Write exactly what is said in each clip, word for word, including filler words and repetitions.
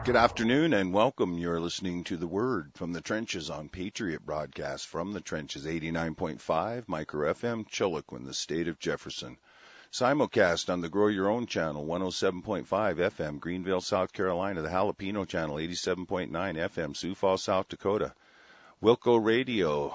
Good afternoon and welcome. You're listening to The Word from the Trenches on Patriot Broadcast from the Trenches, eighty-nine point five, Micro F M, Chiloquin, the state of Jefferson. Simulcast on the Grow Your Own channel, one oh seven point five F M, Greenville, South Carolina. The Jalapeno channel, eighty-seven point nine F M, Sioux Falls, South Dakota. Wilco Radio.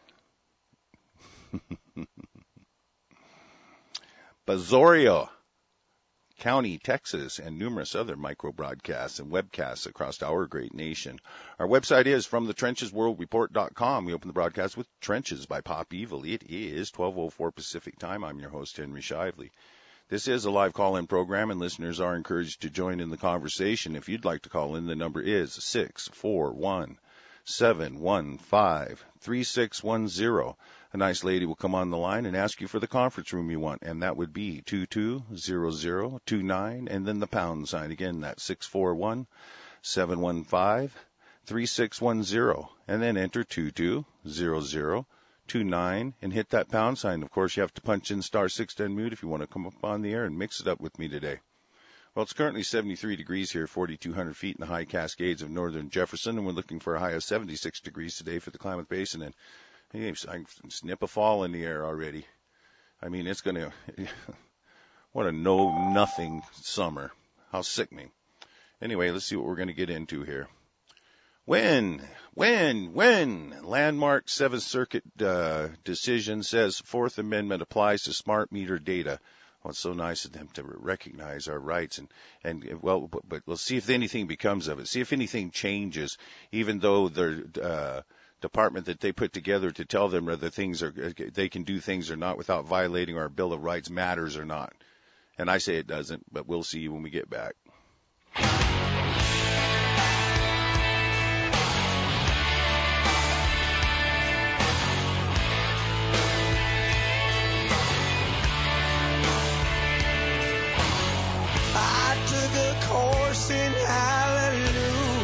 Bazoria County, Texas, and numerous other micro broadcasts and webcasts across our great nation. Our website is from the trenches world report dot com. We open the broadcast with Trenches by Pop Evil. It is twelve oh four Pacific time. I'm your host, Henry Shively. This is a live call-in program, and listeners are encouraged to join in the conversation. If you'd like to call in, the number is six four one, seven one five, three six one zero. A nice lady will come on the line and ask you for the conference room you want, and that would be two two zero zero two nine, and then the pound sign. Again, that's six four one, seven one five, three six one zero, and then enter two two zero zero two nine and hit that pound sign. Of course, you have to punch in star six to unmute if you want to come up on the air and mix it up with me today. Well, it's currently seventy-three degrees here, forty-two hundred feet in the high Cascades of northern Jefferson, and we're looking for a high of seventy-six degrees today for the Klamath Basin. And hey, I can snip a fall in the air already. I mean, it's going to, what a know-nothing summer. How sickening. Anyway, let's see what we're going to get into here. When, when, when Landmark Seventh Circuit uh, decision says Fourth Amendment applies to smart meter data. Well, it's so nice of them to recognize our rights, and, and well, but, but we'll see if anything becomes of it. See if anything changes, even though they're, uh, department that they put together to tell them whether things are, they can do things or not without violating our Bill of Rights matters or not. And I say it doesn't, but we'll see when we get back. I took a course in hallelujah.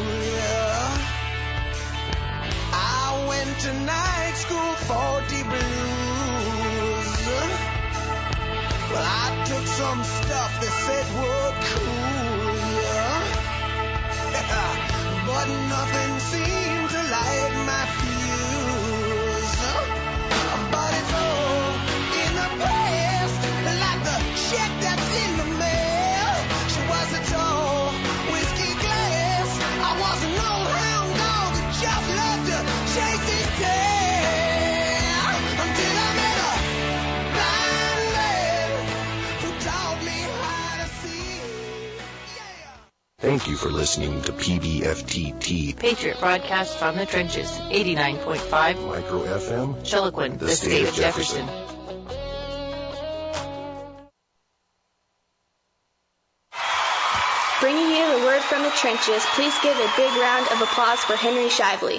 To night school forty blues. Well, I took some stuff they said would cool ya, but nothing seemed to light my fuse. But it's all in the past, like the check that's in the mail. She was a tall whiskey glass. I was an old hound dog that just loved to chase his tail, until I met a blind lad who taught me how to see. Yeah. Thank you for listening to P B F T T, Patriot Broadcast from the Trenches, eighty-nine point five Micro F M, Chiloquin, the, the state, state of Jefferson. Jefferson. Bringing you the word from the trenches, please give a big round of applause for Henry Shively.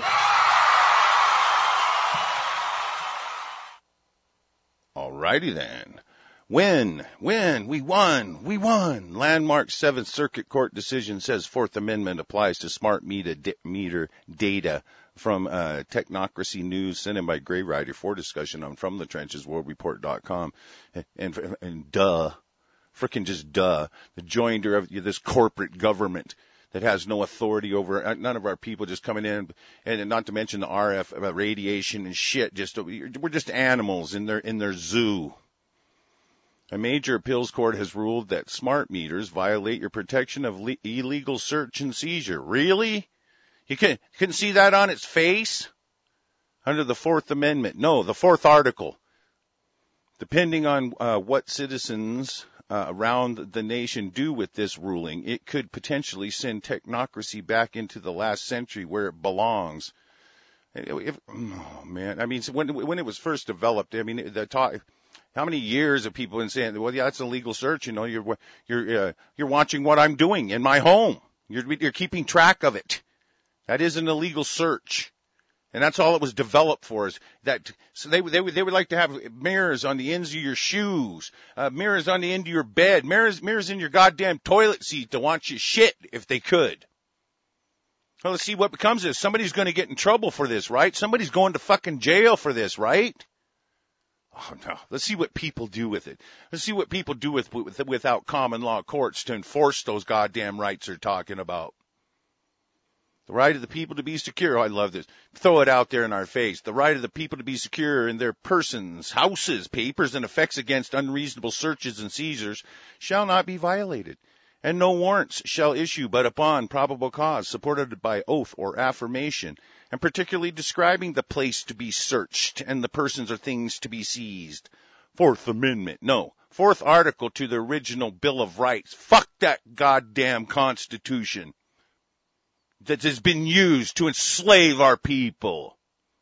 Alrighty then. Win, win, we won, we won. Landmark Seventh Circuit Court decision says Fourth Amendment applies to smart meter, di- meter data from uh, Technocracy News, sent in by Gray Rider for discussion on from the trenches world report dot com. And, and, and duh, frickin' just duh, the joinder of this corporate government that has no authority over none of our people, just coming in, and not to mention the R F radiation and shit. Just we're just animals in their in their zoo. A major appeals court has ruled that smart meters violate your protection of le- illegal search and seizure. Really? You can couldn't see that on its face under the Fourth Amendment. No, the fourth article. Depending on uh, what citizens Uh, around the nation do with this ruling, it could potentially send technocracy back into the last century where it belongs. If, oh man, I mean, when when it was first developed, I mean, the talk, how many years have people been saying, well, yeah, it's a legal search, you know, you're you're uh, you're watching what I'm doing in my home, you're you're keeping track of it. That is an illegal search. And that's all it was developed for. Is that so they they would they would like to have mirrors on the ends of your shoes, uh, mirrors on the end of your bed, mirrors mirrors in your goddamn toilet seat to watch you shit if they could. Well, let's see what becomes of this. Somebody's going to get in trouble for this, right? Somebody's going to fucking jail for this, right? Oh no. Let's see what people do with it. Let's see what people do with, with without common law courts to enforce those goddamn rights they're talking about. The right of the people to be secure. Oh, I love this. Throw it out there in our face. The right of the people to be secure in their persons, houses, papers, and effects against unreasonable searches and seizures shall not be violated, and no warrants shall issue but upon probable cause, supported by oath or affirmation, and particularly describing the place to be searched and the persons or things to be seized. Fourth Amendment. No. Fourth article to the original Bill of Rights. Fuck that goddamn Constitution that has been used to enslave our people.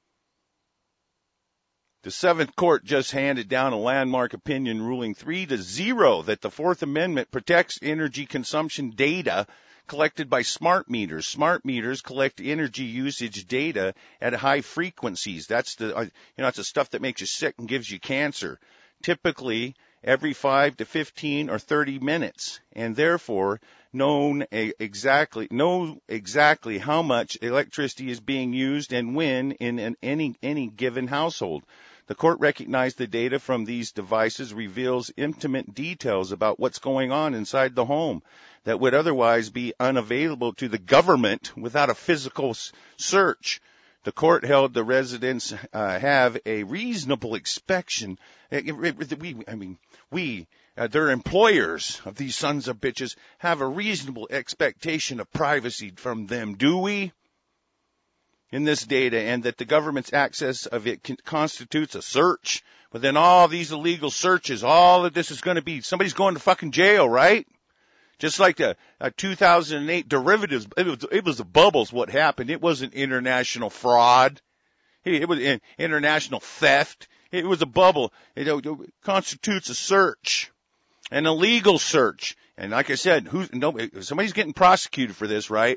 The Seventh Court just handed down a landmark opinion ruling three to zero that the Fourth Amendment protects energy consumption data collected by smart meters. Smart meters collect energy usage data at high frequencies. That's the, you know, it's the stuff that makes you sick and gives you cancer. Typically every five to fifteen or thirty minutes, and therefore known exactly, know exactly how much electricity is being used and when in an, any, any given household. The court recognized the data from these devices reveals intimate details about what's going on inside the home that would otherwise be unavailable to the government without a physical search. The court held the residents uh, have a reasonable expectation. We, I mean, we, uh, their employers of these sons of bitches, have a reasonable expectation of privacy from them, do we? In this data, and that the government's access of it can, constitutes a search. But then all these illegal searches, all of this is going to be, somebody's going to fucking jail, right? Just like the uh, two thousand eight derivatives, it was, it was the bubbles what happened. It wasn't international fraud. It, it was in, international theft. It was a bubble. It, it, it constitutes a search, an illegal search. And like I said, who's, no, somebody's getting prosecuted for this, right?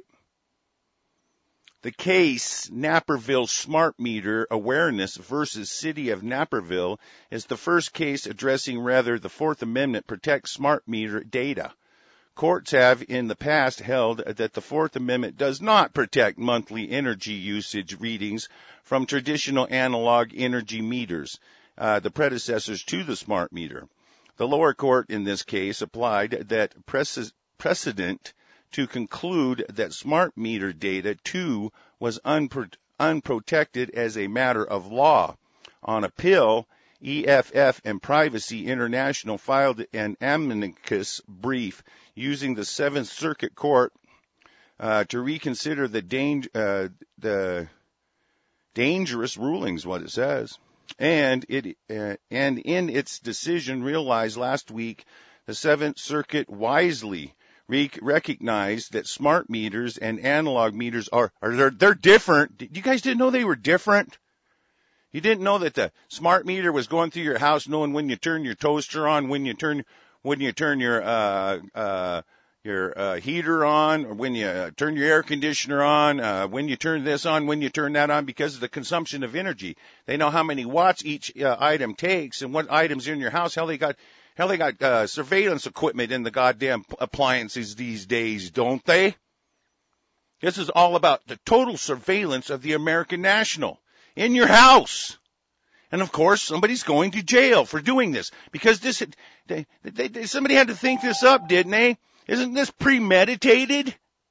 The case, Naperville Smart Meter Awareness versus City of Naperville, is the first case addressing whether the Fourth Amendment protects smart meter data. Courts have in the past held that the Fourth Amendment does not protect monthly energy usage readings from traditional analog energy meters, uh, the predecessors to the smart meter. The lower court in this case applied that precedent to conclude that smart meter data, too, was unpro- unprotected as a matter of law. On appeal, E F F and Privacy International filed an amicus brief using the Seventh Circuit Court uh, to reconsider the, dang- uh, the dangerous rulings, what it says. And it uh, and in its decision realized last week, the Seventh Circuit wisely re- recognized that smart meters and analog meters are, are they're, they're different. You guys didn't know they were different? You didn't know that the smart meter was going through your house knowing when you turn your toaster on, when you turn when you turn your uh uh your uh heater on, or when you uh, turn your air conditioner on, uh when you turn this on, when you turn that on, because of the consumption of energy. They know how many watts each uh, item takes and what items are in your house. Hell, they got hell they got uh surveillance equipment in the goddamn appliances these days, don't they? This is all about the total surveillance of the American national in your house. And of course, somebody's going to jail for doing this because this, they, they, they, somebody had to think this up, didn't they? Isn't this premeditated?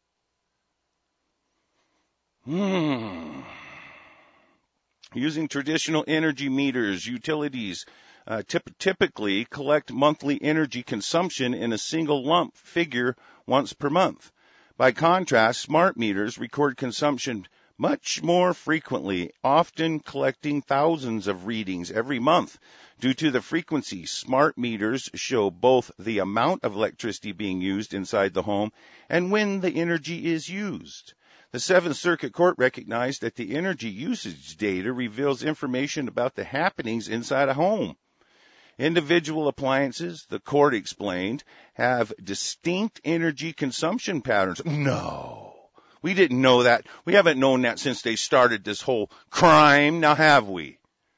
Hmm. Using traditional energy meters, utilities uh, typ- typically collect monthly energy consumption in a single lump figure once per month. By contrast, smart meters record consumption much more frequently, often collecting thousands of readings every month. Due to the frequency, smart meters show both the amount of electricity being used inside the home and when the energy is used. The Seventh Circuit Court recognized that the energy usage data reveals information about the happenings inside a home. Individual appliances, the court explained, have distinct energy consumption patterns. No. We didn't know that. We haven't known that since they started this whole crime, now have we?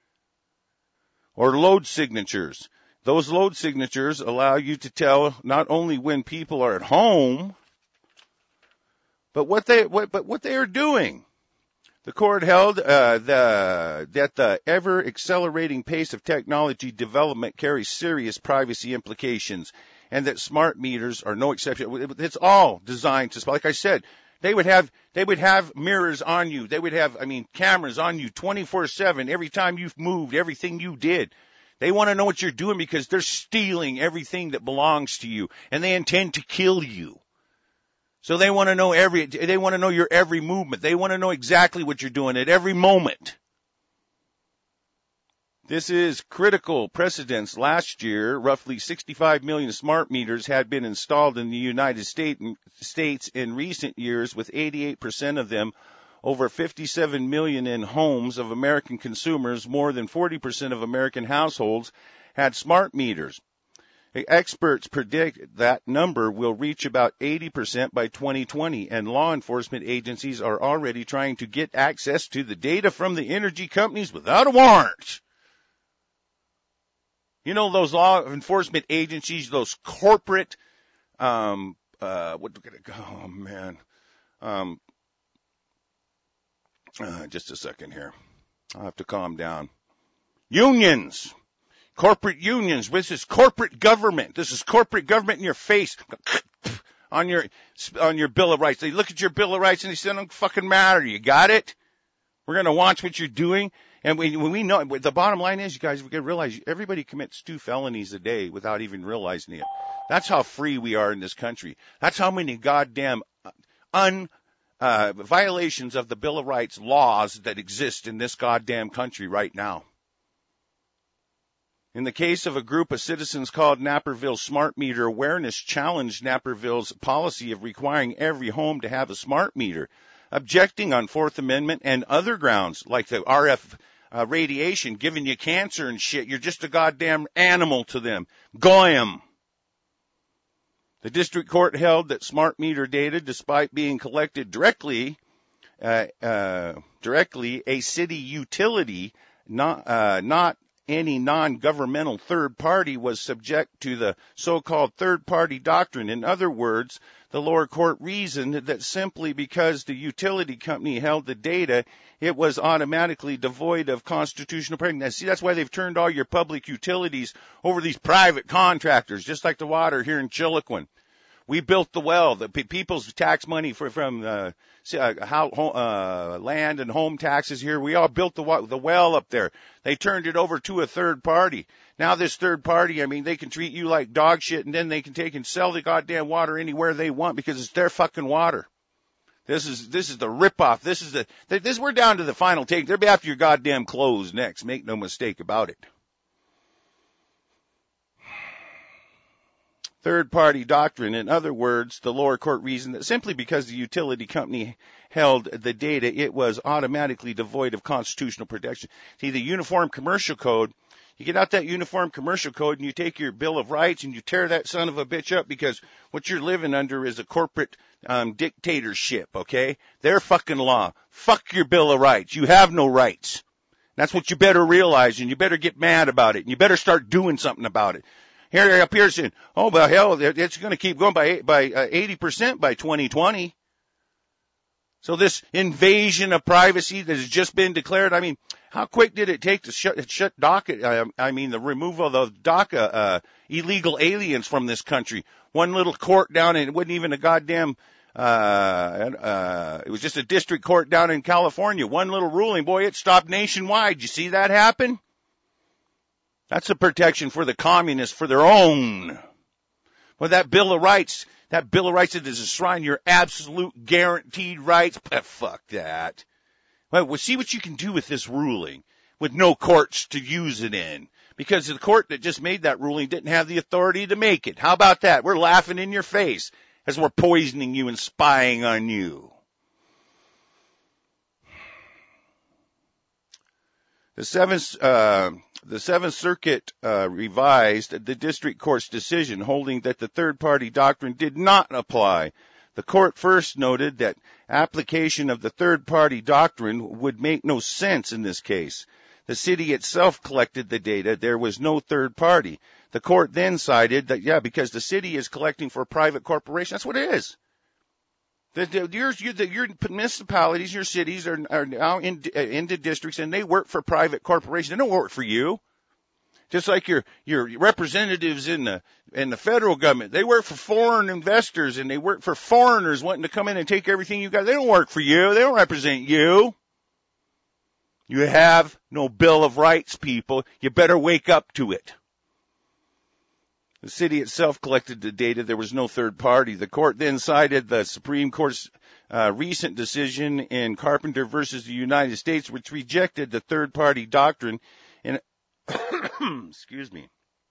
Or load signatures. Those load signatures allow you to tell not only when people are at home, but what they what, but what they are doing. The court held uh, the, that the ever-accelerating pace of technology development carries serious privacy implications, and that smart meters are no exception. It's all designed to, like I said, They would have, they would have mirrors on you. They would have, I mean, cameras on you twenty-four seven every time you've moved, everything you did. They want to know what you're doing because they're stealing everything that belongs to you, and they intend to kill you. So they want to know every, they want to know your every movement. They want to know exactly what you're doing at every moment. This is critical precedence. Last year, roughly sixty-five million smart meters had been installed in the United States in recent years, with eighty-eight percent of them, over fifty-seven million in homes of American consumers. More than forty percent of American households had smart meters. Experts predict that number will reach about eighty percent by twenty twenty, and law enforcement agencies are already trying to get access to the data from the energy companies without a warrant. You know, those law enforcement agencies, those corporate, um, uh, what, oh man, um, uh, just a second here. I'll have to calm down. Unions, corporate unions. This is corporate government. This is corporate government in your face on your, on your Bill of Rights. They look at your Bill of Rights and they say, it don't fucking matter. You got it? We're going to watch what you're doing. And when we know, the bottom line is, you guys, we got to realize everybody commits two felonies a day without even realizing it. That's how free we are in this country. That's how many goddamn un, uh, violations of the Bill of Rights laws that exist in this goddamn country right now. In the case of a group of citizens called Naperville Smart Meter Awareness, challenged Naperville's policy of requiring every home to have a smart meter, objecting on Fourth Amendment and other grounds like the R F uh, radiation giving you cancer and shit. You're just a goddamn animal to them. Goyim. The district court held that smart meter data, despite being collected directly, uh, uh, directly a city utility, not, uh, not any non-governmental third party, was subject to the so-called third-party doctrine. In other words, the lower court reasoned that simply because the utility company held the data, it was automatically devoid of constitutional protection. See, that's why they've turned all your public utilities over these private contractors, just like the water here in Chiloquin. We built the well. The people's tax money for, from uh, how, uh, land and home taxes here. We all built the the well up there. They turned it over to a third party. Now this third party, I mean, they can treat you like dog shit, and then they can take and sell the goddamn water anywhere they want because it's their fucking water. This is this is the ripoff. This is the this. We're down to the final take. They'll be after your goddamn clothes next. Make no mistake about it. Third-party doctrine. In other words, the lower court reasoned that simply because the utility company held the data, it was automatically devoid of constitutional protection. See, the Uniform Commercial Code, you get out that Uniform Commercial Code and you take your Bill of Rights and you tear that son of a bitch up because what you're living under is a corporate um, dictatorship, okay? Their fucking law. Fuck your Bill of Rights. You have no rights. That's what you better realize, and you better get mad about it, and you better start doing something about it. Here up here saying, oh, well, hell, it's going to keep going by by uh, eighty percent by twenty twenty. So this invasion of privacy that has just been declared, I mean, how quick did it take to shut, shut DACA, uh, I mean, the removal of DACA, uh, illegal aliens from this country? One little court down in, it wasn't even a goddamn, uh, uh, it was just a district court down in California. One little ruling, boy, it stopped nationwide. You see that happen? That's a protection for the communists, for their own. Well, that Bill of Rights, that Bill of Rights that is enshrined your absolute guaranteed rights. But fuck that. Well, we'll see what you can do with this ruling with no courts to use it in. Because the court that just made that ruling didn't have the authority to make it. How about that? We're laughing in your face as we're poisoning you and spying on you. The seventh, uh, the Seventh Circuit uh, revised the district court's decision, holding that the third-party doctrine did not apply. The court first noted that application of the third-party doctrine would make no sense in this case. The city itself collected the data. There was no third party. The court then cited that, yeah, because the city is collecting for a private corporation. That's what it is. The, the, your, the, your municipalities, your cities are, are now in, uh, into districts, and they work for private corporations. They don't work for you. Just like your, your representatives in the, in the federal government. They work for foreign investors and they work for foreigners wanting to come in and take everything you got. They don't work for you. They don't represent you. You have no Bill of Rights, people. You better wake up to it. The city itself collected the data. There was no third party. The court then cited the Supreme Court's uh, recent decision in Carpenter versus the United States, which rejected the third party doctrine in excuse me,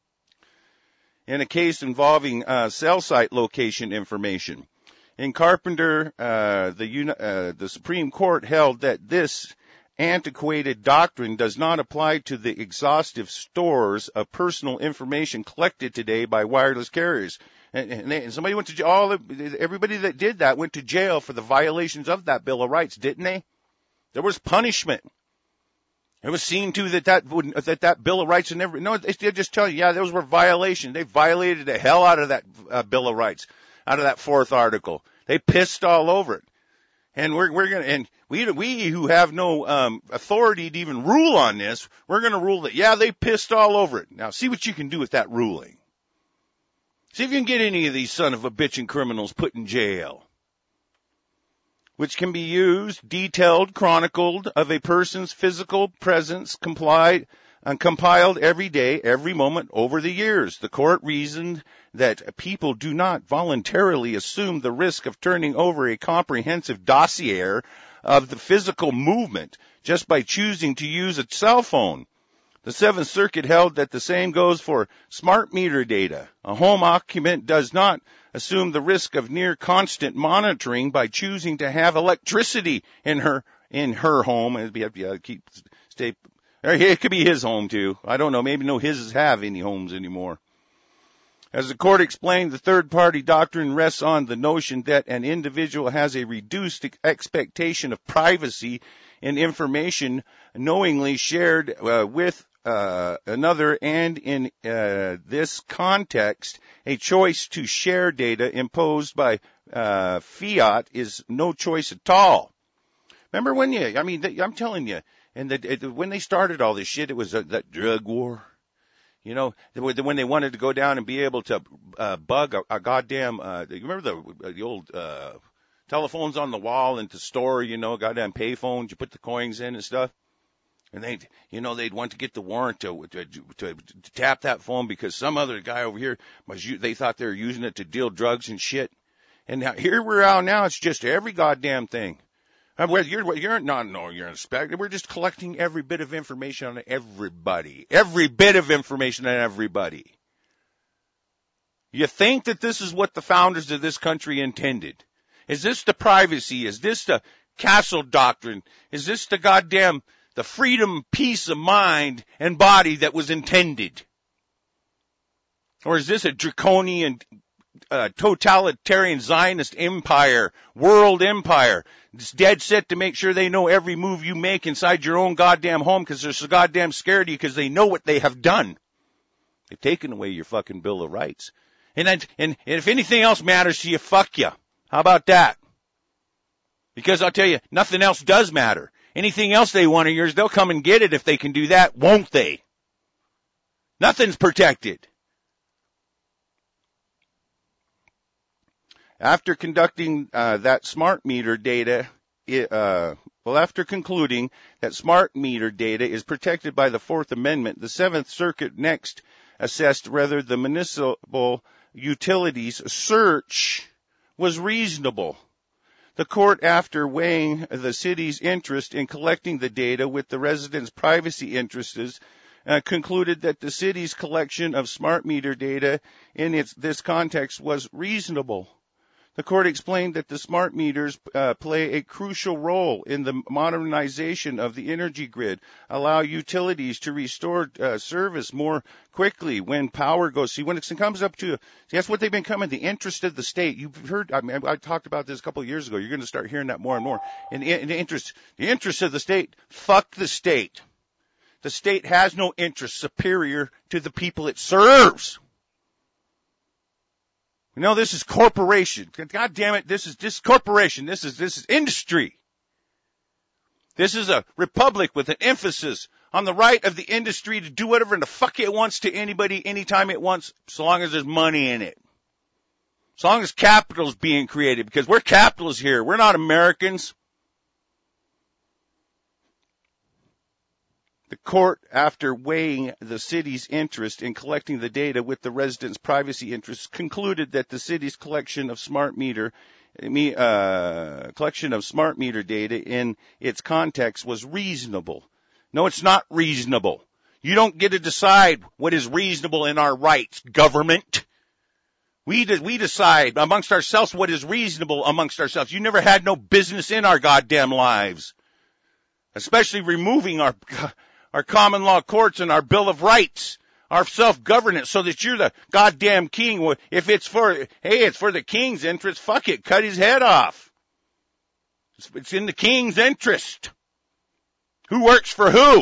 in a case involving uh, cell site location information. In Carpenter, uh, the, uh, the Supreme Court held that this antiquated doctrine does not apply to the exhaustive stores of personal information collected today by wireless carriers. And, and, they, and somebody went to jail. All the, everybody that did that went to jail for the violations of that Bill of Rights, didn't they? There was punishment. It was seen to that that would that that Bill of Rights and every no, they just tell you, yeah, those were violations. They violated the hell out of that uh, Bill of Rights, out of that fourth article. They pissed all over it, and we're we're gonna and we we who have no um, authority to even rule on this, we're gonna rule that yeah, they pissed all over it. Now see what you can do with that ruling. See if you can get any of these son of a bitchin' criminals put in jail, which can be used, detailed, chronicled of a person's physical presence, complied, and compiled every day, every moment over the years. The court reasoned that people do not voluntarily assume the risk of turning over a comprehensive dossier of the physical movement just by choosing to use a cell phone. The Seventh Circuit held that the same goes for smart meter data. A home occupant does not assume the risk of near constant monitoring by choosing to have electricity in her in her home. It'd be, it'd be, keep stay. It could be his home too. I don't know. Maybe no his have any homes anymore. As the court explained, the third-party doctrine rests on the notion that an individual has a reduced expectation of privacy in information knowingly shared uh, with Uh, another, and in uh, this context, a choice to share data imposed by uh, fiat is no choice at all. Remember when you, I mean, I'm telling you, and the, it, when they started all this shit, it was a, that drug war. You know, when they wanted to go down and be able to uh, bug a, a goddamn, uh, you remember the, the old uh, telephones on the wall and to store, you know, goddamn payphones, you put the coins in and stuff. And they, you know, they'd want to get the warrant to, to, to, to tap that phone because some other guy over here was, they thought they were using it to deal drugs and shit. And now here we're out now. It's just every goddamn thing. Whether you're, you're not, no, you're inspected. We're just collecting every bit of information on everybody. Every bit of information on everybody. You think that this is what the founders of this country intended? Is this the privacy? Is this the castle doctrine? Is this the goddamn the freedom, peace of mind and body that was intended? Or is this a draconian, uh, totalitarian Zionist empire, world empire? It's dead set to make sure they know every move you make inside your own goddamn home because they're so goddamn scared of you because they know what they have done. They've taken away your fucking Bill of Rights. And, and, and if anything else matters to you, fuck you. How about that? Because I'll tell you, nothing else does matter. Anything else they want of yours, they'll come and get it if they can do that, won't they? Nothing's protected. After conducting uh, that smart meter data, uh, well, after concluding that smart meter data is protected by the Fourth Amendment, the Seventh Circuit next assessed whether the municipal utilities search was reasonable. The court, after weighing the city's interest in collecting the data with the residents' privacy interests, uh, concluded that the city's collection of smart meter data in its, this context was reasonable. The court explained that the smart meters uh, play a crucial role in the modernization of the energy grid, allow utilities to restore uh, service more quickly when power goes. See, when it comes up to, see, that's what they've been coming, the interest of the state. You've heard, I mean, I talked about this a couple of years ago. You're going to start hearing that more and more. And the, the interest, the interest of the state, fuck the state. The state has no interest superior to the people it serves. You know, this is corporation. God damn it, this is this corporation. This is this is industry. This is a republic with an emphasis on the right of the industry to do whatever the fuck it wants to anybody, anytime it wants, so long as there's money in it. As long as capital is being created, because we're capitalists here. We're not Americans. The court, after weighing the city's interest in collecting the data with the residents' privacy interests, concluded that the city's collection of smart meter uh, collection of smart meter data in its context was reasonable. No, it's not reasonable. You don't get to decide what is reasonable in our rights, government. We de- we decide amongst ourselves what is reasonable amongst ourselves. You never had no business in our goddamn lives, especially removing our our common law courts and our Bill of Rights, our self-governance, so that you're the goddamn king. If it's for, hey, it's for the king's interest, fuck it, cut his head off. It's in the king's interest. Who works for who?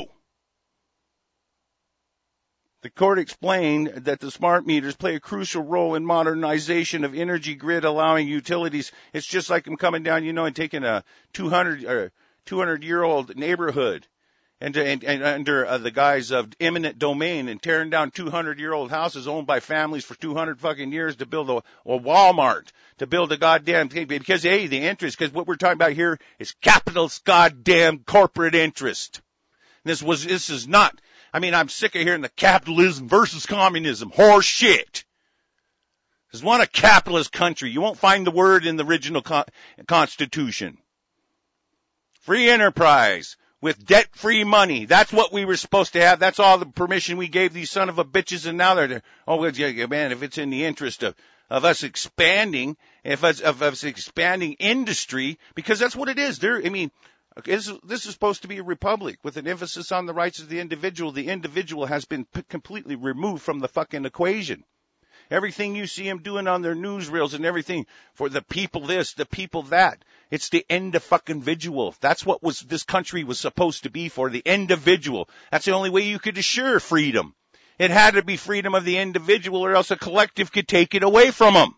The court explained that the smart meters play a crucial role in modernization of energy grid, allowing utilities. It's just like them coming down, you know, and taking a two hundred or two hundred year old neighborhood and, and, and under uh, the guise of eminent domain and tearing down two hundred year old houses owned by families for two hundred fucking years to build a, a Walmart, to build a goddamn thing. Because, hey, the interest, because what we're talking about here is capitalist goddamn corporate interest. This was, this is not, I mean, I'm sick of hearing the capitalism versus communism. Horse shit. This is not a capitalist country. You won't find the word in the original con- Constitution. Free enterprise with debt-free money. That's what we were supposed to have. That's all the permission we gave these son of a bitches, and now they're, oh, well, yeah, man, if it's in the interest of, of us expanding, if us, of us expanding industry, because that's what it is. There, I mean, This is, this is supposed to be a republic with an emphasis on the rights of the individual. The individual has been p- completely removed from the fucking equation. Everything you see them doing on their newsreels and everything for the people this, the people that. It's the end of fucking individual. That's what was this country was supposed to be for, the individual. That's the only way you could assure freedom. It had to be freedom of the individual, or else a collective could take it away from them.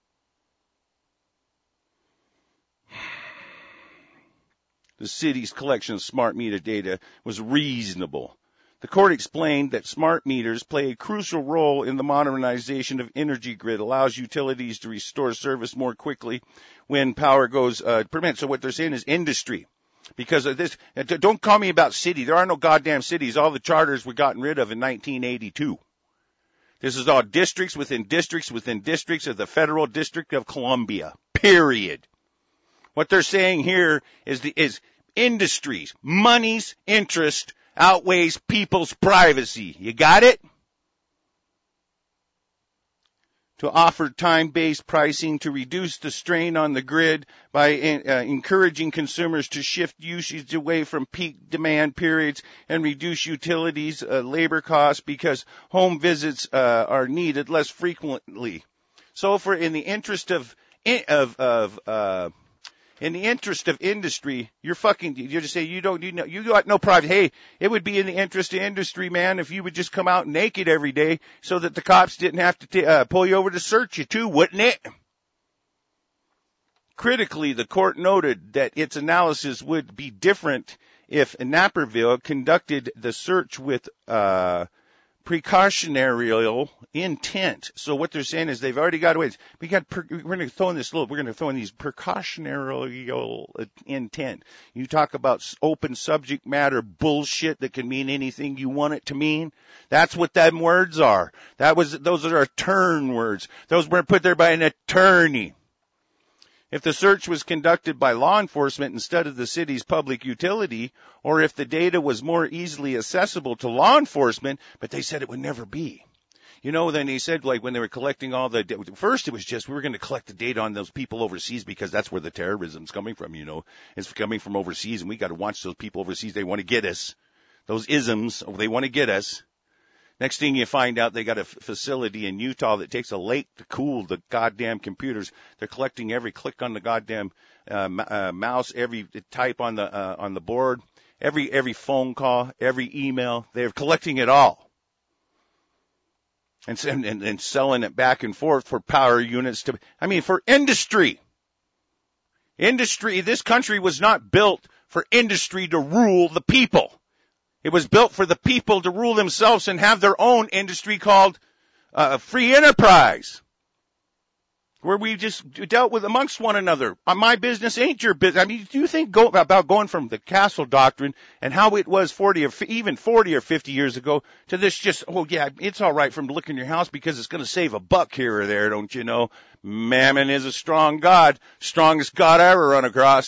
The city's collection of smart meter data was reasonable. The court explained that smart meters play a crucial role in the modernization of energy grid, allows utilities to restore service more quickly when power goes uh, permit. So what they're saying is industry. Because of this, don't call me about city. There are no goddamn cities. All the charters were gotten rid of in nineteen eighty-two. This is all districts within districts within districts of the Federal District of Columbia. Period. What they're saying here is the, is industries, money's interest outweighs people's privacy. You got it? To offer time-based pricing to reduce the strain on the grid by uh, encouraging consumers to shift usage away from peak demand periods and reduce utilities uh, labor costs because home visits uh, are needed less frequently. So for in the interest of of of uh In the interest of industry, you're fucking, you just say you don't, you know, you got no private. Hey, it would be in the interest of industry, man, if you would just come out naked every day so that the cops didn't have to t- uh, pull you over to search you too, wouldn't it? Critically, the court noted that its analysis would be different if Naperville conducted the search with, uh, precautionary intent. So what they're saying is they've already got away. We got, per, we're going to throw in this little, we're going to throw in these precautionary intent. You talk about open subject matter bullshit that can mean anything you want it to mean. That's what them words are. That was, those are our turn words. Those were put there by an attorney. If the search was conducted by law enforcement instead of the city's public utility, or if the data was more easily accessible to law enforcement, but they said it would never be. You know, then they said, like, when they were collecting all the, first it was just, we were going to collect the data on those people overseas because that's where the terrorism's coming from, you know. It's coming from overseas, and we got to watch those people overseas. They want to get us. Those isms, they want to get us. Next thing you find out, they got a f- facility in Utah that takes a lake to cool the goddamn computers. They're collecting every click on the goddamn uh, m- uh, mouse, every type on the uh, on the board, every every phone call, every email. They're collecting it all, and, and and selling it back and forth for power units to. I mean, for industry. Industry. This country was not built for industry to rule the people. It was built for the people to rule themselves and have their own industry called uh, free enterprise, where we just dealt with amongst one another. My business ain't your business. I mean, do you think go, about going from the castle doctrine and how it was forty or even forty or fifty years ago to this just, oh yeah, it's all right from looking your house because it's going to save a buck here or there, don't you know? Mammon is a strong God, strongest God I ever run across.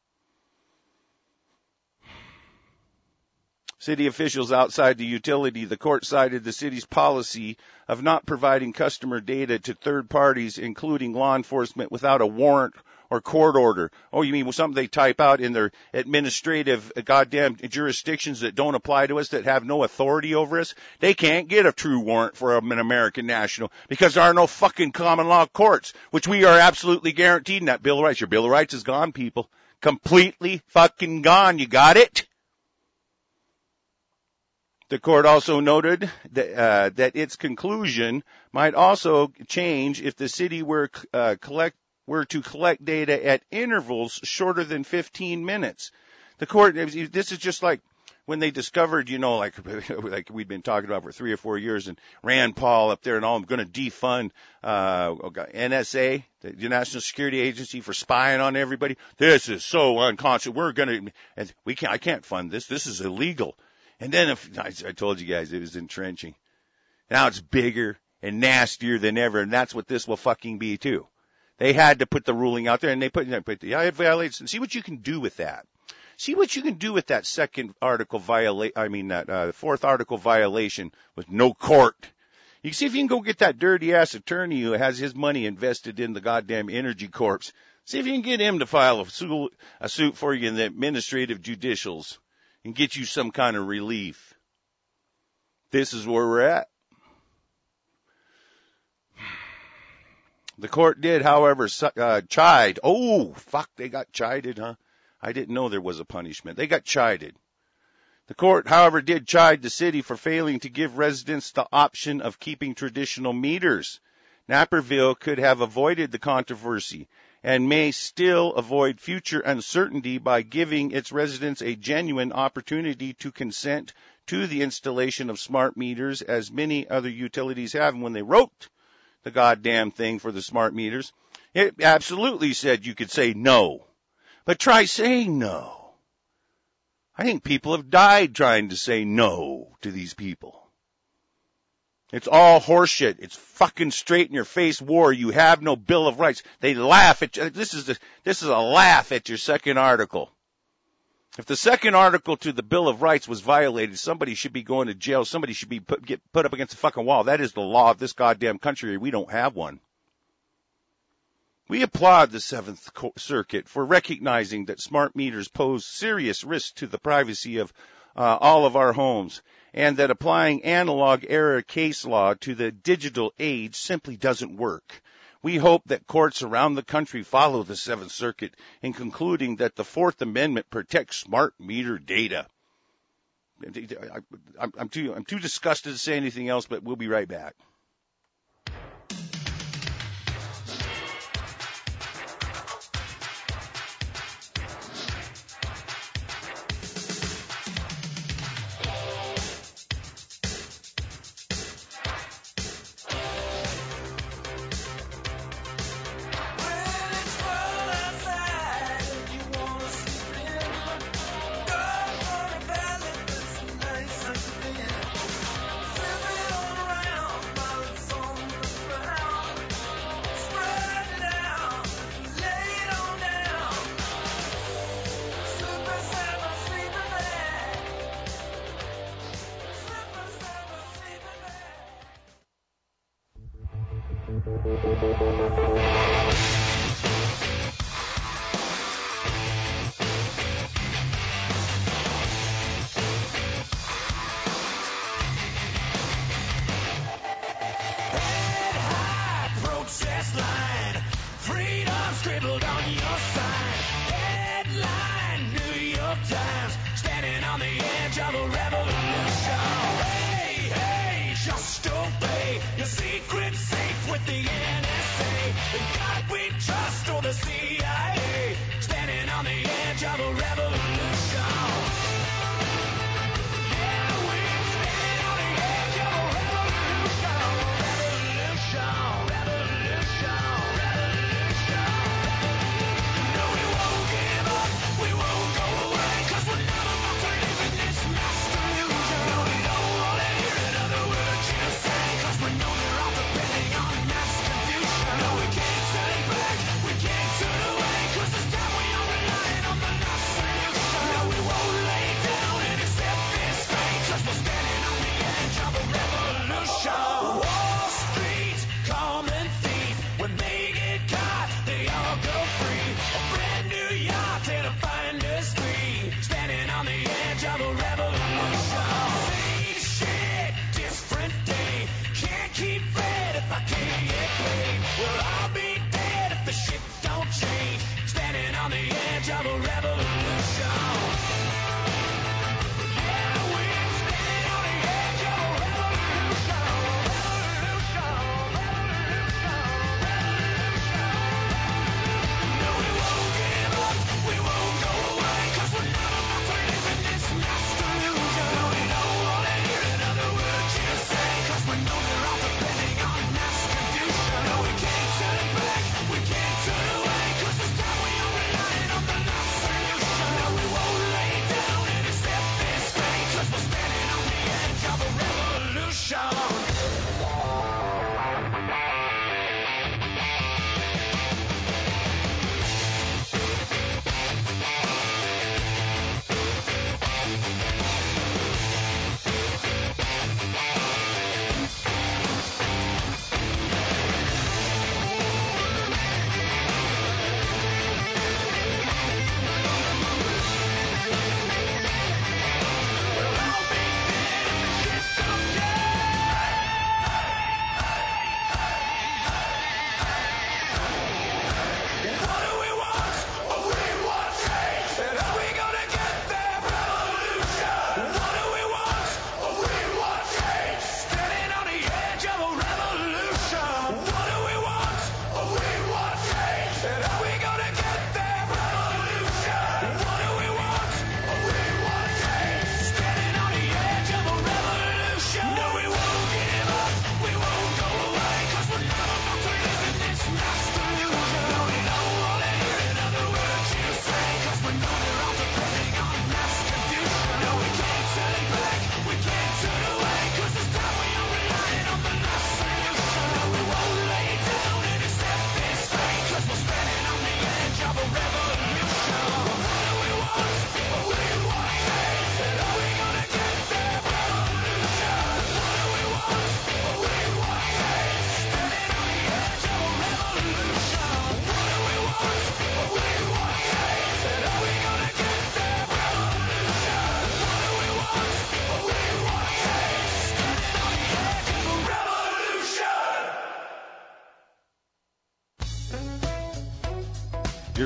City officials outside the utility, the court cited the city's policy of not providing customer data to third parties, including law enforcement, without a warrant or court order. Oh, you mean something they type out in their administrative goddamn jurisdictions that don't apply to us, that have no authority over us? They can't get a true warrant for an American national because there are no fucking common law courts, which we are absolutely guaranteed in that Bill of Rights. Your Bill of Rights is gone, people. Completely fucking gone. You got it? The court also noted that, uh, that its conclusion might also change if the city were uh, collect were to collect data at intervals shorter than fifteen minutes. The court, this is just like when they discovered, you know, like like we'd been talking about for three or four years, and Rand Paul up there and all, I'm going to defund uh, N S A, the National Security Agency, for spying on everybody. This is so unconscious. We're going to, we can't, I can't fund this. This is illegal. And then if, I told you guys it was entrenching. Now it's bigger and nastier than ever, and that's what this will fucking be too. They had to put the ruling out there, and they put, they put the, yeah, it violates, and see what you can do with that. See what you can do with that second article violate, I mean that, uh, fourth article violation with no court. You can see if you can go get that dirty ass attorney who has his money invested in the goddamn Energy Corps. See if you can get him to file a suit, a suit for you in the administrative judicials and get you some kind of relief. This is where we're at. The court did, however, uh, chide. Oh, fuck, they got chided, huh? I didn't know there was a punishment. They got chided. The court, however, did chide the city for failing to give residents the option of keeping traditional meters. Naperville could have avoided the controversy and may still avoid future uncertainty by giving its residents a genuine opportunity to consent to the installation of smart meters, as many other utilities have. And when they wrote the goddamn thing for the smart meters, it absolutely said you could say no. But try saying no. I think people have died trying to say no to these people. It's all horseshit. It's fucking straight in your face war. You have no Bill of Rights. They laugh at you. This is the, this is a laugh at your second article. If the second article to the Bill of Rights was violated, somebody should be going to jail. Somebody should be put, get put up against the fucking wall. That is the law of this goddamn country. We don't have one. We applaud the Seventh Circuit for recognizing that smart meters pose serious risk to the privacy of uh, all of our homes, and that applying analog era case law to the digital age simply doesn't work. We hope that courts around the country follow the Seventh Circuit in concluding that the Fourth Amendment protects smart meter data. I'm too, I'm too disgusted to say anything else, but we'll be right back. The C I A, standing on the edge of a revolution.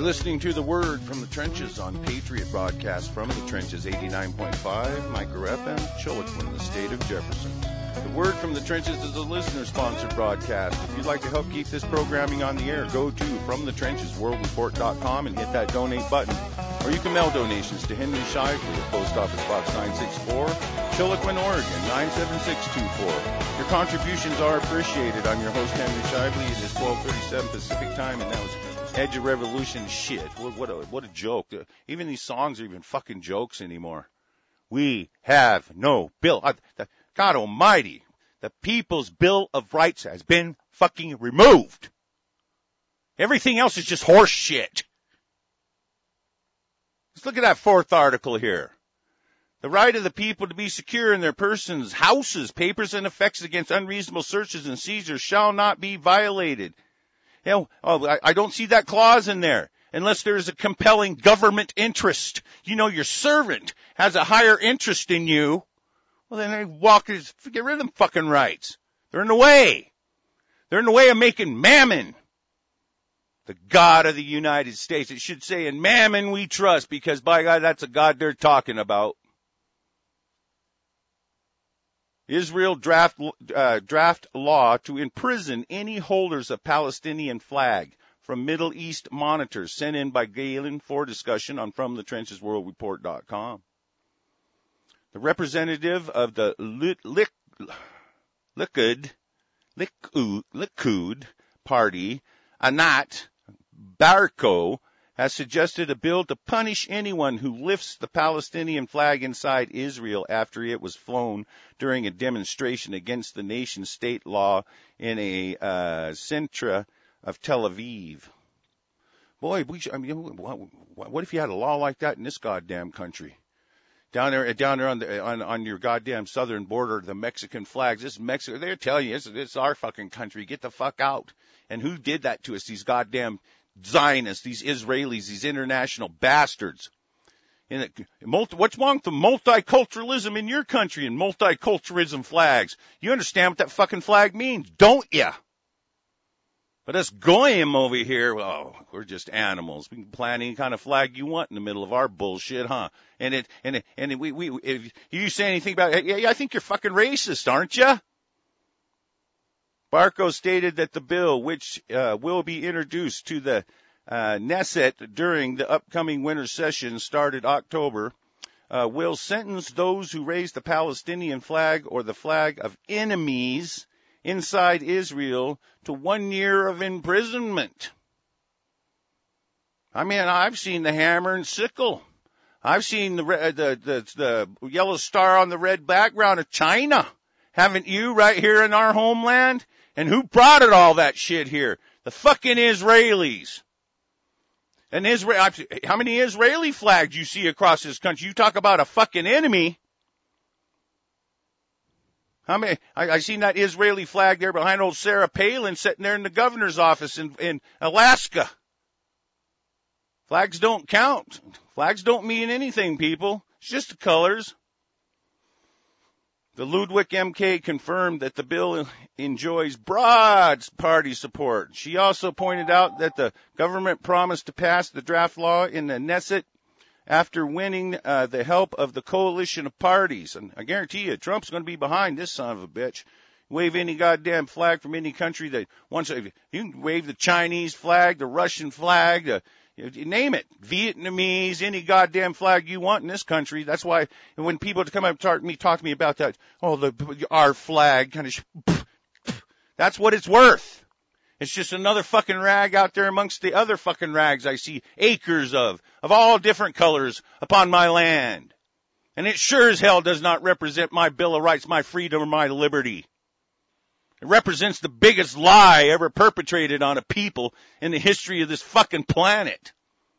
You're listening to The Word from the Trenches on Patriot Broadcast from the Trenches, eighty-nine point five, Micro F M, Chiloquin, the state of Jefferson. The Word from the Trenches is a listener-sponsored broadcast. If you'd like to help keep this programming on the air, go to from the trenches world report dot com and hit that donate button. Or you can mail donations to Henry Shively at Post Office Box nine sixty-four, Chiloquin, Oregon nine seven six two four. Your contributions are appreciated. I'm your host, Henry Shively. It is twelve thirty-seven Pacific Time, and that was Edge of Revolution shit. What, what, a, what a joke. Even these songs are even fucking jokes anymore. We have no bill. I, the, God almighty, the People's Bill of Rights has been fucking removed. Everything else is just horse shit. Let's look at that fourth article here. The right of the people to be secure in their persons, houses, papers, and effects against unreasonable searches and seizures shall not be violated. You know, oh, I, I don't see that clause in there unless there is a compelling government interest. You know, your servant has a higher interest in you. Well, then they walk, get rid of them fucking rights. They're in the way. They're in the way of making mammon the God of the United States. It should say, in mammon we trust, because by God, that's a God they're talking about. Israel draft uh, draft law to imprison any holders of Palestinian flag from Middle East monitors, sent in by Galen for discussion on from the trenches world report dot com. The representative of the Likud, Likud, Likud party, Anat Barko, has suggested a bill to punish anyone who lifts the Palestinian flag inside Israel after it was flown during a demonstration against the nation's state law in a uh, centre of Tel Aviv. Boy, we should, I mean, what if you had a law like that in this goddamn country? Down there, down there on the on, on your goddamn southern border, the Mexican flags. This is Mexico. They're telling you, it's, it's our fucking country. Get the fuck out. And who did that to us? These goddamn Zionists, these Israelis, these international bastards. And it, multi, what's wrong with the multiculturalism in your country and multiculturalism flags? You understand what that fucking flag means, don't ya? But us goyim over here, oh, we're just animals. We can plant any kind of flag you want in the middle of our bullshit, huh? And it, and it, and it, we, we, if you say anything about it, yeah, I think you're fucking racist, aren't you? Barko stated that the bill, which uh, will be introduced to the uh, Knesset during the upcoming winter session started October, uh, will sentence those who raise the Palestinian flag or the flag of enemies inside Israel to one year of imprisonment. I mean, I've seen the hammer and sickle. I've seen the the the, the yellow star on the red background of China. Haven't you, right here in our homeland? And who brought it all that shit here? The fucking Israelis. And Israel, how many Israeli flags you see across this country? You talk about a fucking enemy. How many? I, I seen that Israeli flag there behind old Sarah Palin sitting there in the governor's office in, in Alaska. Flags don't count. Flags don't mean anything, people. It's just the colors. The Ludwig M K confirmed that the bill enjoys broad party support. She also pointed out that the government promised to pass the draft law in the Knesset after winning uh, the help of the coalition of parties. And I guarantee you, Trump's going to be behind this son of a bitch. Wave any goddamn flag from any country that wants to. You can wave the Chinese flag, the Russian flag, the You name it, Vietnamese, any goddamn flag you want in this country. That's why when people come up and talk to me, talk to me about that, oh, the our flag, kind of, that's what it's worth. It's just another fucking rag out there amongst the other fucking rags I see acres of, of all different colors upon my land. And it sure as hell does not represent my Bill of Rights, my freedom, or my liberty. It represents the biggest lie ever perpetrated on a people in the history of this fucking planet.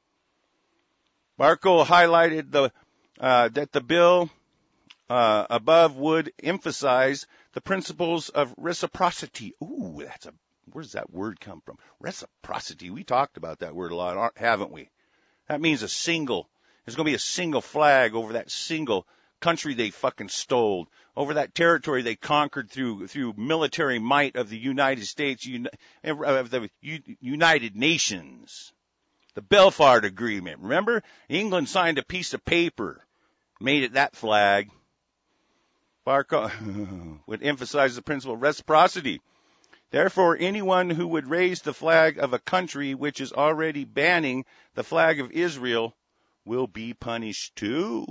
Barko highlighted the uh, that the bill uh, above would emphasize the principles of reciprocity. Ooh, that's a where does that word come from? Reciprocity. We talked about that word a lot, haven't we? That means a single. There's going to be a single flag over that single country they fucking stole, over that territory they conquered through through military might of the United States, of the United Nations. The Belfast Agreement. Remember? England signed a piece of paper, made it that flag. Barco would emphasize the principle of reciprocity. Therefore, anyone who would raise the flag of a country which is already banning the flag of Israel will be punished too.